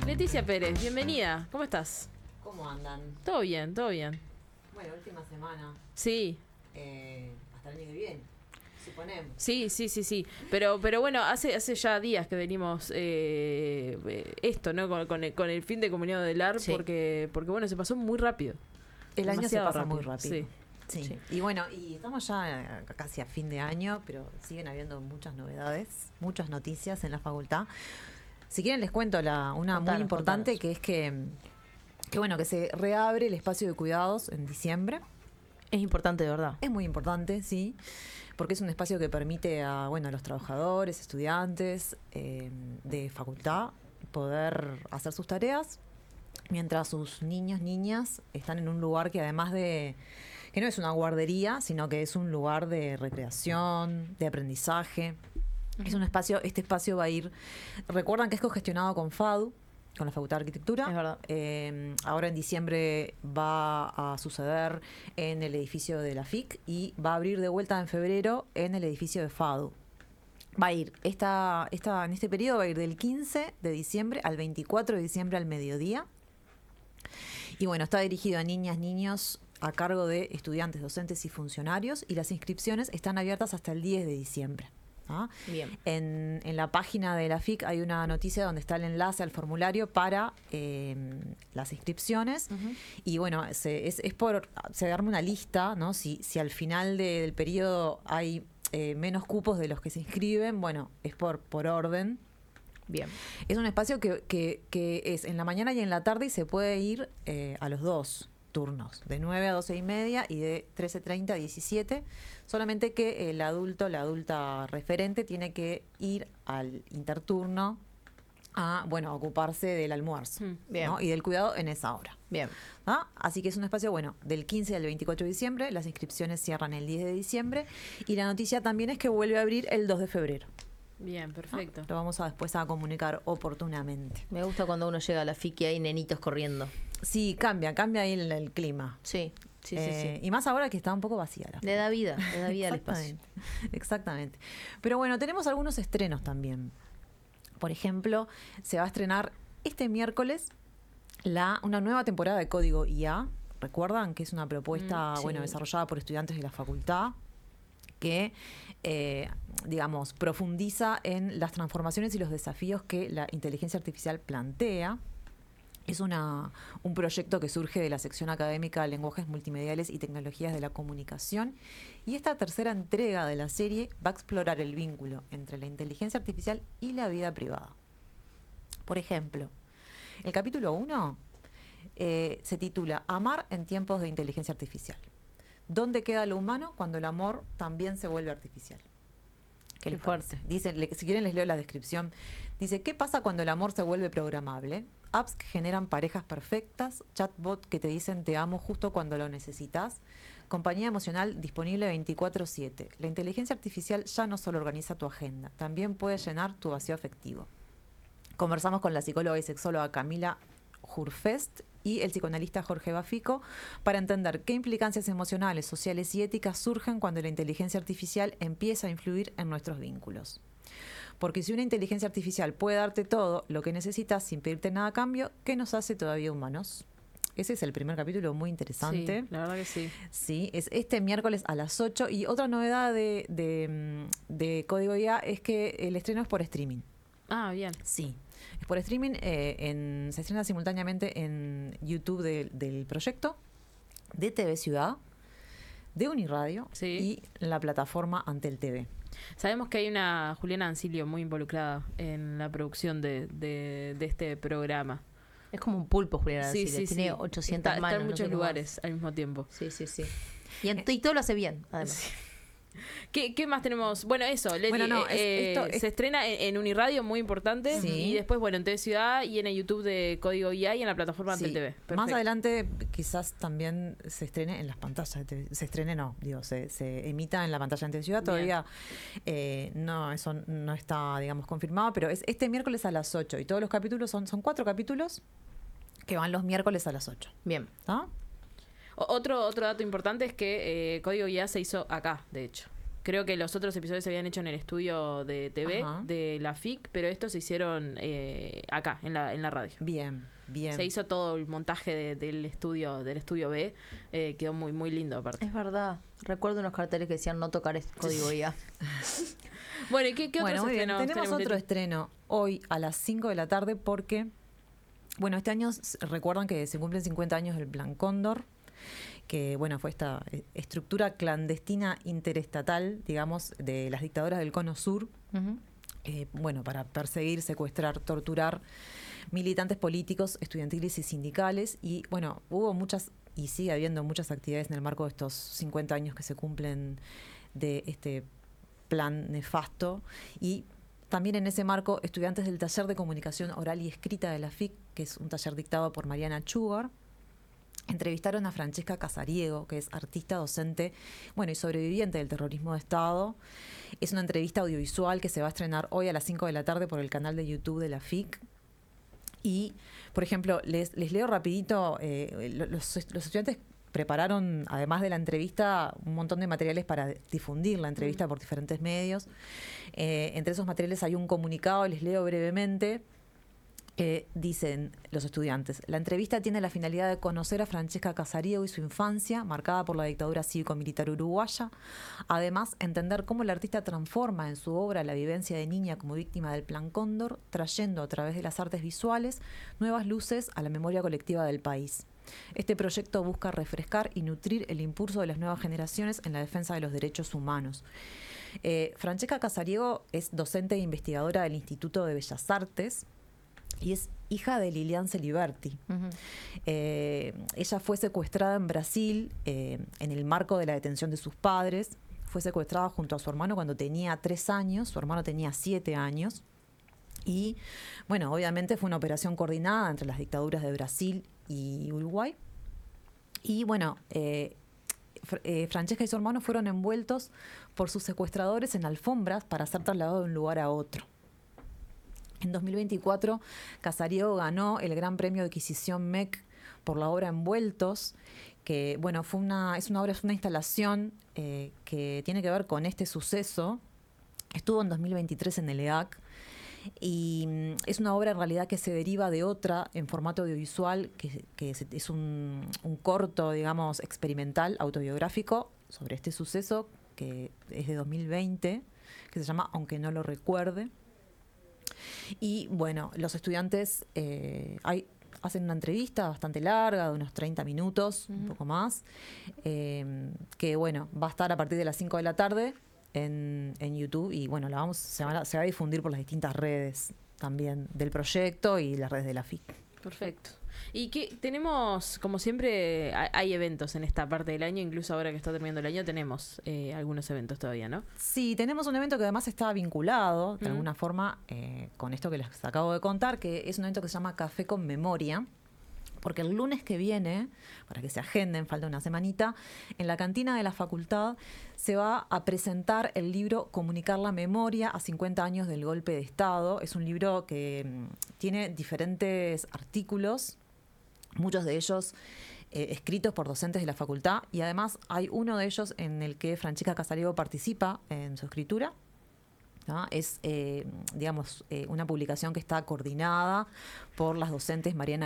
Leticia Pérez, bienvenida. ¿Cómo estás? ¿Cómo andan? Todo bien, todo bien. Bueno, última semana. Sí. Hasta el año que viene, suponemos. Sí. Pero bueno, hace ya días que venimos esto, ¿no? Con el fin de comunidad del AR, Sí. porque bueno, se pasó muy rápido. El año se Demasiado pasa muy rápido. Sí. Sí. Y bueno, y estamos ya casi a fin de año, pero siguen habiendo muchas novedades, muchas noticias en la facultad. Si quieren les cuento una muy importante, que es que bueno, que se reabre el espacio de cuidados en diciembre. Es importante, de verdad. Es muy importante, sí, porque es un espacio que permite a los trabajadores, estudiantes de facultad poder hacer sus tareas mientras sus niños, niñas están en un lugar que además de que no es una guardería, sino que es un lugar de recreación, de aprendizaje. Es un espacio, este espacio va a ir, recuerdan que es cogestionado con FADU, con la Facultad de Arquitectura. Es verdad. Ahora en diciembre va a suceder en el edificio de la FIC y va a abrir de vuelta en febrero en el edificio de FADU. Va a ir, en este periodo va a ir del 15 de diciembre al 24 de diciembre al mediodía. Y bueno, está dirigido a niñas, niños a cargo de estudiantes, docentes y funcionarios, y las inscripciones están abiertas hasta el 10 de diciembre. ¿Ah? Bien. En la página de la FIC hay una noticia donde está el enlace al formulario para las inscripciones. Uh-huh. Y bueno, se arma una lista, ¿no? Si al final del periodo hay menos cupos de los que se inscriben, bueno, es por orden. Bien. Es un espacio que es en la mañana y en la tarde y se puede ir a los dos turnos, de 9 a 12:30 y de 13:30 a 17. Solamente que el adulto, la adulta referente, tiene que ir al interturno a ocuparse del almuerzo, Bien. ¿no? Y del cuidado en esa hora. Bien. ¿Ah? Así que es un espacio, del 15 al 24 de diciembre. Las inscripciones cierran el 10 de diciembre. Y la noticia también es que vuelve a abrir el 2 de febrero. Bien, perfecto. Lo vamos después a comunicar oportunamente. Me gusta cuando uno llega a la FIC y hay nenitos corriendo. Sí, cambia ahí el clima. Sí. Y más ahora que está un poco vacía la Le da vida al espacio. Exactamente. Pero bueno, tenemos algunos estrenos también. Por ejemplo, se va a estrenar este miércoles una nueva temporada de Código IA. ¿Recuerdan? Que es una propuesta Sí. desarrollada por estudiantes de la facultad que, profundiza en las transformaciones y los desafíos que la inteligencia artificial plantea. Es un proyecto que surge de la sección académica de Lenguajes Multimediales y Tecnologías de la Comunicación. Y esta tercera entrega de la serie va a explorar el vínculo entre la inteligencia artificial y la vida privada. Por ejemplo, el capítulo 1 se titula Amar en tiempos de inteligencia artificial. ¿Dónde queda lo humano cuando el amor también se vuelve artificial? Qué fuerte. Dice, si quieren les leo la descripción. Dice, ¿qué pasa cuando el amor se vuelve programable? Apps que generan parejas perfectas, chatbot que te dicen te amo justo cuando lo necesitas, compañía emocional disponible 24/7. La inteligencia artificial ya no solo organiza tu agenda, también puede llenar tu vacío afectivo. Conversamos con la psicóloga y sexóloga Camila Jurfest y el psicoanalista Jorge Bafico para entender qué implicancias emocionales, sociales y éticas surgen cuando la inteligencia artificial empieza a influir en nuestros vínculos. Porque si una inteligencia artificial puede darte todo lo que necesitas sin pedirte nada a cambio, ¿qué nos hace todavía humanos? Ese es el primer capítulo, muy interesante. Sí, la verdad que sí. Sí, es este miércoles a las 8. Y otra novedad de Código IA es que el estreno es por streaming. Ah, bien. Sí, es por streaming. Se estrena simultáneamente en YouTube del proyecto, de TV Ciudad, de Uniradio y la plataforma Antel TV. Sabemos que hay una Juliana Ancilio muy involucrada en la producción de este programa. Es como un pulpo, Juliana. Sí, tiene 800 manos. Está en muchos lugares al mismo tiempo. Sí. Y todo lo hace bien, además. Sí. ¿Qué más tenemos? Bueno, eso, Leti, se estrena en Uniradio, muy importante, y después, en TV Ciudad y en el YouTube de Código IA y en la plataforma Antel TV. Perfecto. Más adelante quizás también se estrene en las pantallas de TV. Se emita en la pantalla de TV Ciudad. Todavía eso no está, confirmado, pero es este miércoles a las 8 y todos los capítulos son 4 capítulos que van los miércoles a las 8. Bien. ¿Ah? Otro dato importante es que Código IA se hizo acá, de hecho. Creo que los otros episodios se habían hecho en el estudio de TV de la FIC, pero estos se hicieron acá, en la radio. Bien. Se hizo todo el montaje del estudio B, quedó muy, muy lindo aparte. Es verdad. Recuerdo unos carteles que decían no tocar código IA. Bueno, ¿y qué otros estrenos? Tenemos otro estreno hoy a las 5 de la tarde porque, bueno, este año recuerdan que se cumplen 50 años del Plan Cóndor, que bueno, fue esta estructura clandestina interestatal, digamos, de las dictaduras del Cono Sur, bueno, para perseguir, secuestrar, torturar militantes políticos, estudiantiles y sindicales. Y bueno, hubo muchas, y sigue habiendo muchas actividades en el marco de estos 50 años que se cumplen de este plan nefasto. Y también en ese marco, estudiantes del taller de comunicación oral y escrita de la FIC, que es un taller dictado por Mariana Chugar, entrevistaron a Francesca Casariego, que es artista, docente, bueno, y sobreviviente del terrorismo de Estado. Es una entrevista audiovisual que se va a estrenar hoy a las 5 de la tarde por el canal de YouTube de la FIC. Y, por ejemplo, les leo rapidito, los estudiantes prepararon, además de la entrevista, un montón de materiales para difundir la entrevista por diferentes medios. Entre esos materiales hay un comunicado, les leo brevemente. Dicen los estudiantes: la entrevista tiene la finalidad de conocer a Francesca Casariego y su infancia, marcada por la dictadura cívico-militar uruguaya. Además, entender cómo el artista transforma en su obra la vivencia de niña como víctima del Plan Cóndor, trayendo a través de las artes visuales nuevas luces a la memoria colectiva del país. Este proyecto busca refrescar y nutrir el impulso de las nuevas generaciones en la defensa de los derechos humanos. Francesca Casariego es docente e investigadora del Instituto de Bellas Artes y es hija de Lilian Celiberti. Ella fue secuestrada en Brasil en el marco de la detención de sus padres. Fue secuestrada junto a su hermano cuando tenía 3 años, su hermano tenía 7 años. Y, bueno, obviamente fue una operación coordinada entre las dictaduras de Brasil y Uruguay. Y, bueno, Francesca y su hermano fueron envueltos por sus secuestradores en alfombras para ser trasladados de un lugar a otro. En 2024, Casariego ganó el Gran Premio de Adquisición MEC por la obra Envueltos, que, bueno, es una instalación que tiene que ver con este suceso. Estuvo en 2023 en el EAC. Y es una obra en realidad que se deriva de otra en formato audiovisual, que es un corto, digamos, experimental, autobiográfico sobre este suceso, que es de 2020, que se llama Aunque no lo recuerde. Y bueno, los estudiantes hacen una entrevista bastante larga, de unos 30 minutos, un poco más, que bueno, va a estar a partir de las 5 de la tarde en YouTube, y bueno, se va a difundir por las distintas redes también del proyecto y las redes de la FIC. Perfecto. Y que tenemos, como siempre, hay eventos en esta parte del año, incluso ahora que está terminando el año tenemos algunos eventos todavía, ¿no? Sí, tenemos un evento que además está vinculado de alguna forma con esto que les acabo de contar, que es un evento que se llama Café con Memoria, porque el lunes que viene, para que se agenden, falta una semanita, en la cantina de la facultad se va a presentar el libro Comunicar la Memoria a 50 años del golpe de Estado. Es un libro que tiene diferentes artículos, muchos de ellos escritos por docentes de la facultad, y además hay uno de ellos en el que Francesca Casariego participa en su escritura, ¿no? Es, digamos, una publicación que está coordinada por las docentes Mariana